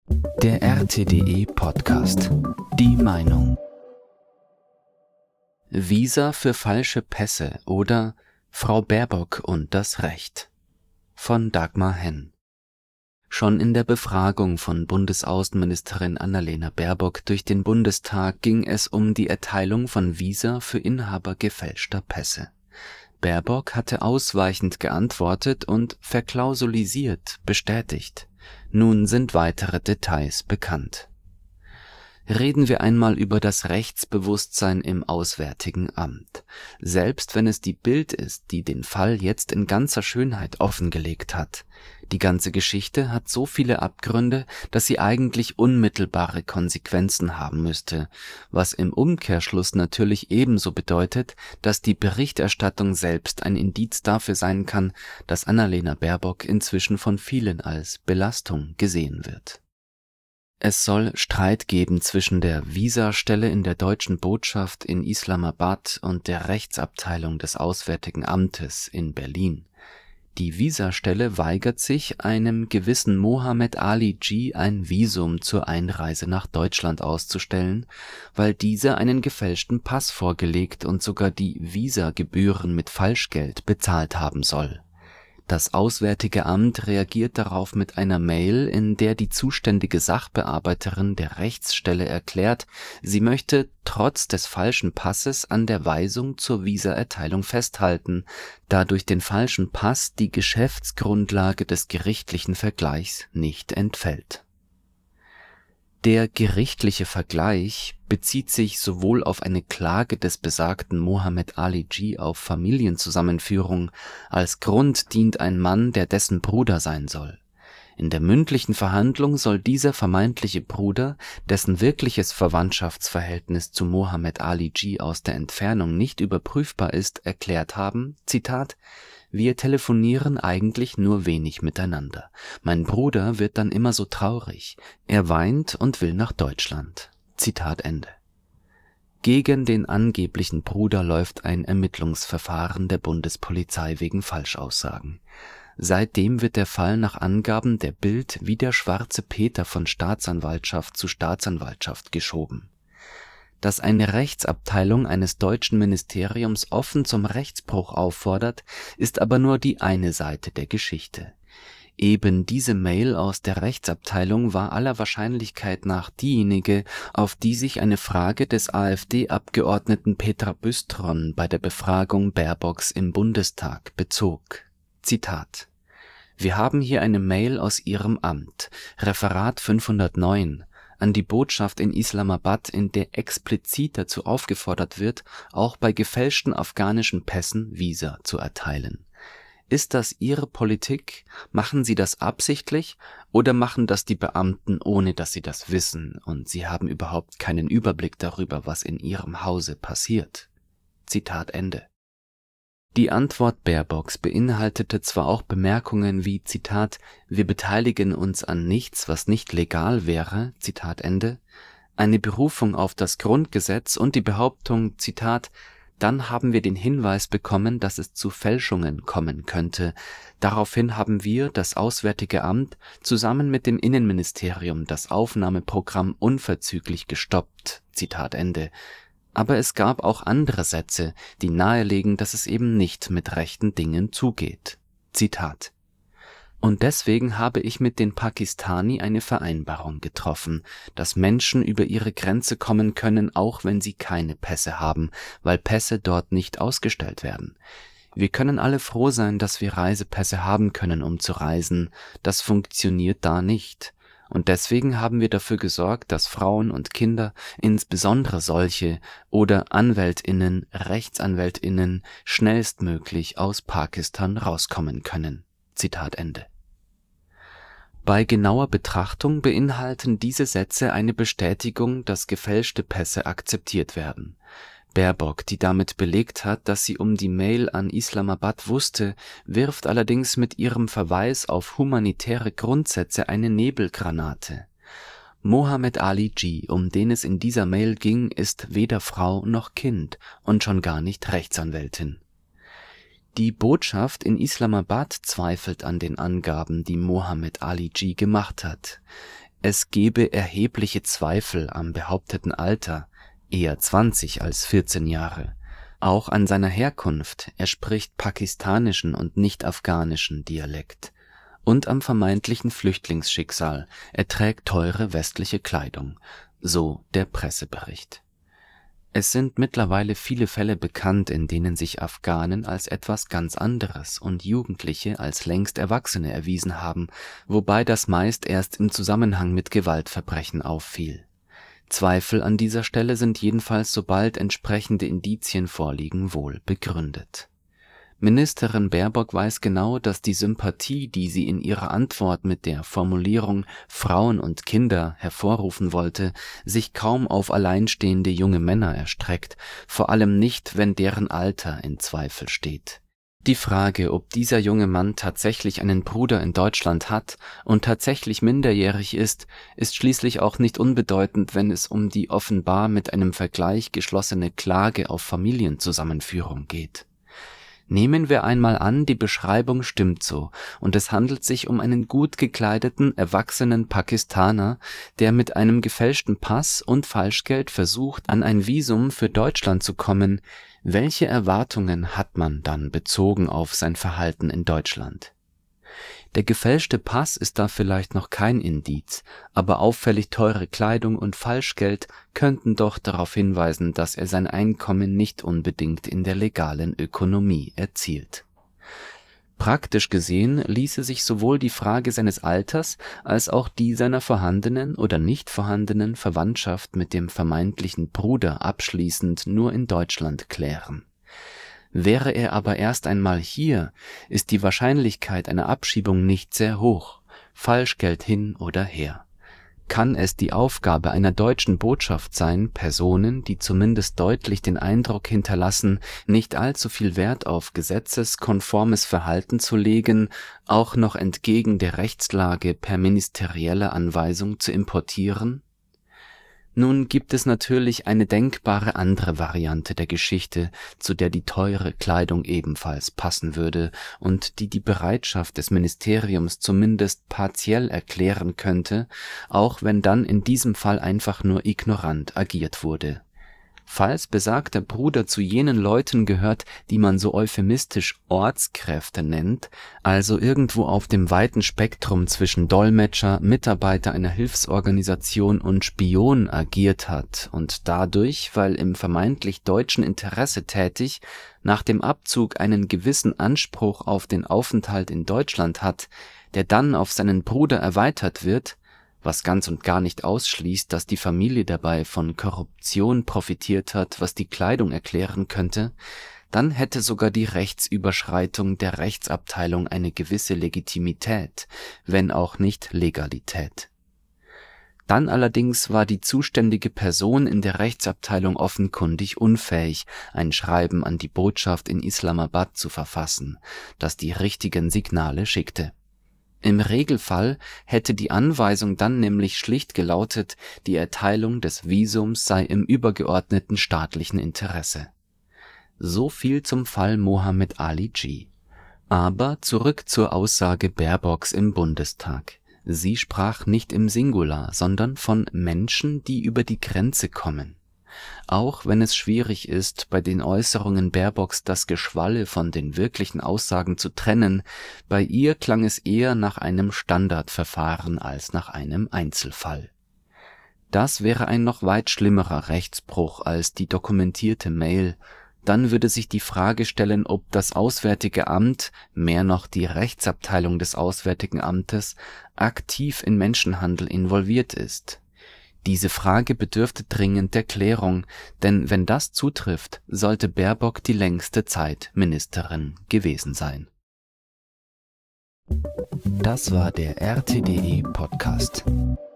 Der RTDE Podcast. Die Meinung. Visa für falsche Pässe oder Frau Baerbock und das Recht von Dagmar Henn. Schon in der Befragung von Bundesaußenministerin Annalena Baerbock durch den Bundestag ging es um die Erteilung von Visa für Inhaber gefälschter Pässe. Baerbock hatte ausweichend geantwortet und verklausulisiert bestätigt. Nun sind weitere Details bekannt. Reden wir einmal über das Rechtsbewusstsein im Auswärtigen Amt. Selbst wenn es die Bild ist, die den Fall jetzt in ganzer Schönheit offengelegt hat. Die ganze Geschichte hat so viele Abgründe, dass sie eigentlich unmittelbare Konsequenzen haben müsste, was im Umkehrschluss natürlich ebenso bedeutet, dass die Berichterstattung selbst ein Indiz dafür sein kann, dass Annalena Baerbock inzwischen von vielen als Belastung gesehen wird. Es soll Streit geben zwischen der Visastelle in der deutschen Botschaft in Islamabad und der Rechtsabteilung des Auswärtigen Amtes in Berlin. Die Visastelle weigert sich, einem gewissen Mohammed Ali G. ein Visum zur Einreise nach Deutschland auszustellen, weil dieser einen gefälschten Pass vorgelegt und sogar die Visagebühren mit Falschgeld bezahlt haben soll. Das Auswärtige Amt reagiert darauf mit einer Mail, in der die zuständige Sachbearbeiterin der Rechtsstelle erklärt, sie möchte trotz des falschen Passes an der Weisung zur Visaerteilung festhalten, da durch den falschen Pass die Geschäftsgrundlage des gerichtlichen Vergleichs nicht entfällt. Der gerichtliche Vergleich bezieht sich sowohl auf eine Klage des besagten Mohammed Ali G. auf Familienzusammenführung, als Grund dient ein Mann, der dessen Bruder sein soll. In der mündlichen Verhandlung soll dieser vermeintliche Bruder, dessen wirkliches Verwandtschaftsverhältnis zu Mohammed Ali G. aus der Entfernung nicht überprüfbar ist, erklärt haben, Zitat: Wir telefonieren eigentlich nur wenig miteinander. Mein Bruder wird dann immer so traurig. Er weint und will nach Deutschland. Zitat Ende. Gegen den angeblichen Bruder läuft ein Ermittlungsverfahren der Bundespolizei wegen Falschaussagen. Seitdem wird der Fall nach Angaben der Bild wie der schwarze Peter von Staatsanwaltschaft zu Staatsanwaltschaft geschoben. Dass eine Rechtsabteilung eines deutschen Ministeriums offen zum Rechtsbruch auffordert, ist aber nur die eine Seite der Geschichte. Eben diese Mail aus der Rechtsabteilung war aller Wahrscheinlichkeit nach diejenige, auf die sich eine Frage des AfD-Abgeordneten Petra Büstron bei der Befragung Baerbocks im Bundestag bezog. Zitat: Wir haben hier eine Mail aus Ihrem Amt, Referat 509, an die Botschaft in Islamabad, in der explizit dazu aufgefordert wird, auch bei gefälschten afghanischen Pässen Visa zu erteilen. Ist das Ihre Politik? Machen Sie das absichtlich oder machen das die Beamten, ohne dass Sie das wissen, und Sie haben überhaupt keinen Überblick darüber, was in Ihrem Hause passiert? Zitat Ende. Die Antwort Baerbocks beinhaltete zwar auch Bemerkungen wie, Zitat, wir beteiligen uns an nichts, was nicht legal wäre, Zitat Ende, eine Berufung auf das Grundgesetz und die Behauptung, Zitat, dann haben wir den Hinweis bekommen, dass es zu Fälschungen kommen könnte. Daraufhin haben wir, das Auswärtige Amt, zusammen mit dem Innenministerium das Aufnahmeprogramm unverzüglich gestoppt, Zitat Ende. Aber es gab auch andere Sätze, die nahelegen, dass es eben nicht mit rechten Dingen zugeht. Zitat: Und deswegen habe ich mit den Pakistani eine Vereinbarung getroffen, dass Menschen über ihre Grenze kommen können, auch wenn sie keine Pässe haben, weil Pässe dort nicht ausgestellt werden. Wir können alle froh sein, dass wir Reisepässe haben können, um zu reisen. Das funktioniert da nicht. Und deswegen haben wir dafür gesorgt, dass Frauen und Kinder, insbesondere solche, oder AnwältInnen, RechtsanwältInnen, schnellstmöglich aus Pakistan rauskommen können. Zitat Ende. Bei genauer Betrachtung beinhalten diese Sätze eine Bestätigung, dass gefälschte Pässe akzeptiert werden. Baerbock, die damit belegt hat, dass sie um die Mail an Islamabad wusste, wirft allerdings mit ihrem Verweis auf humanitäre Grundsätze eine Nebelgranate. Mohammed Ali G., um den es in dieser Mail ging, ist weder Frau noch Kind und schon gar nicht Rechtsanwältin. Die Botschaft in Islamabad zweifelt an den Angaben, die Mohammed Ali G. gemacht hat. es gebe erhebliche Zweifel am behaupteten Alter, eher 20 als 14 Jahre, auch an seiner Herkunft, er spricht pakistanischen und nicht afghanischen Dialekt, und am vermeintlichen Flüchtlingsschicksal, er trägt teure westliche Kleidung, so der Pressebericht. Es sind mittlerweile viele Fälle bekannt, in denen sich Afghanen als etwas ganz anderes und Jugendliche als längst Erwachsene erwiesen haben, wobei das meist erst im Zusammenhang mit Gewaltverbrechen auffiel. Zweifel an dieser Stelle sind jedenfalls, sobald entsprechende Indizien vorliegen, wohl begründet. Ministerin Baerbock weiß genau, dass die Sympathie, die sie in ihrer Antwort mit der Formulierung Frauen und Kinder hervorrufen wollte, sich kaum auf alleinstehende junge Männer erstreckt, vor allem nicht, wenn deren Alter in Zweifel steht. Die Frage, ob dieser junge Mann tatsächlich einen Bruder in Deutschland hat und tatsächlich minderjährig ist schließlich auch nicht unbedeutend, wenn es um die offenbar mit einem Vergleich geschlossene Klage auf Familienzusammenführung geht. Nehmen wir einmal an, die Beschreibung stimmt so und es handelt sich um einen gut gekleideten, erwachsenen Pakistaner, der mit einem gefälschten Pass und Falschgeld versucht, an ein Visum für Deutschland zu kommen. Welche Erwartungen hat man dann bezogen auf sein Verhalten in Deutschland? Der gefälschte Pass ist da vielleicht noch kein Indiz, aber auffällig teure Kleidung und Falschgeld könnten doch darauf hinweisen, dass er sein Einkommen nicht unbedingt in der legalen Ökonomie erzielt. Praktisch gesehen ließe sich sowohl die Frage seines Alters als auch die seiner vorhandenen oder nicht vorhandenen Verwandtschaft mit dem vermeintlichen Bruder abschließend nur in Deutschland klären. Wäre er aber erst einmal hier, ist die Wahrscheinlichkeit einer Abschiebung nicht sehr hoch, Falschgeld hin oder her. Kann es die Aufgabe einer deutschen Botschaft sein, Personen, die zumindest deutlich den Eindruck hinterlassen, nicht allzu viel Wert auf gesetzeskonformes Verhalten zu legen, auch noch entgegen der Rechtslage per ministerieller Anweisung zu importieren? Nun gibt es natürlich eine denkbare andere Variante der Geschichte, zu der die teure Kleidung ebenfalls passen würde und die Bereitschaft des Ministeriums zumindest partiell erklären könnte, auch wenn dann in diesem Fall einfach nur ignorant agiert wurde. Falls besagter Bruder zu jenen Leuten gehört, die man so euphemistisch Ortskräfte nennt, also irgendwo auf dem weiten Spektrum zwischen Dolmetscher, Mitarbeiter einer Hilfsorganisation und Spion agiert hat und dadurch, weil im vermeintlich deutschen Interesse tätig, nach dem Abzug einen gewissen Anspruch auf den Aufenthalt in Deutschland hat, der dann auf seinen Bruder erweitert wird, was ganz und gar nicht ausschließt, dass die Familie dabei von Korruption profitiert hat, was die Kleidung erklären könnte, dann hätte sogar die Rechtsüberschreitung der Rechtsabteilung eine gewisse Legitimität, wenn auch nicht Legalität. Dann allerdings war die zuständige Person in der Rechtsabteilung offenkundig unfähig, ein Schreiben an die Botschaft in Islamabad zu verfassen, das die richtigen Signale schickte. Im Regelfall hätte die Anweisung dann nämlich schlicht gelautet, die Erteilung des Visums sei im übergeordneten staatlichen Interesse. So viel zum Fall Mohammed Ali G. Aber zurück zur Aussage Baerbocks im Bundestag. Sie sprach nicht im Singular, sondern von Menschen, die über die Grenze kommen. Auch wenn es schwierig ist, bei den Äußerungen Baerbocks das Geschwalle von den wirklichen Aussagen zu trennen, bei ihr klang es eher nach einem Standardverfahren als nach einem Einzelfall. Das wäre ein noch weit schlimmerer Rechtsbruch als die dokumentierte Mail. Dann würde sich die Frage stellen, ob das Auswärtige Amt, mehr noch die Rechtsabteilung des Auswärtigen Amtes, aktiv in Menschenhandel involviert ist. Diese Frage bedürfte dringend der Klärung, denn wenn das zutrifft, sollte Baerbock die längste Zeit Ministerin gewesen sein. Das war der RTDE Podcast.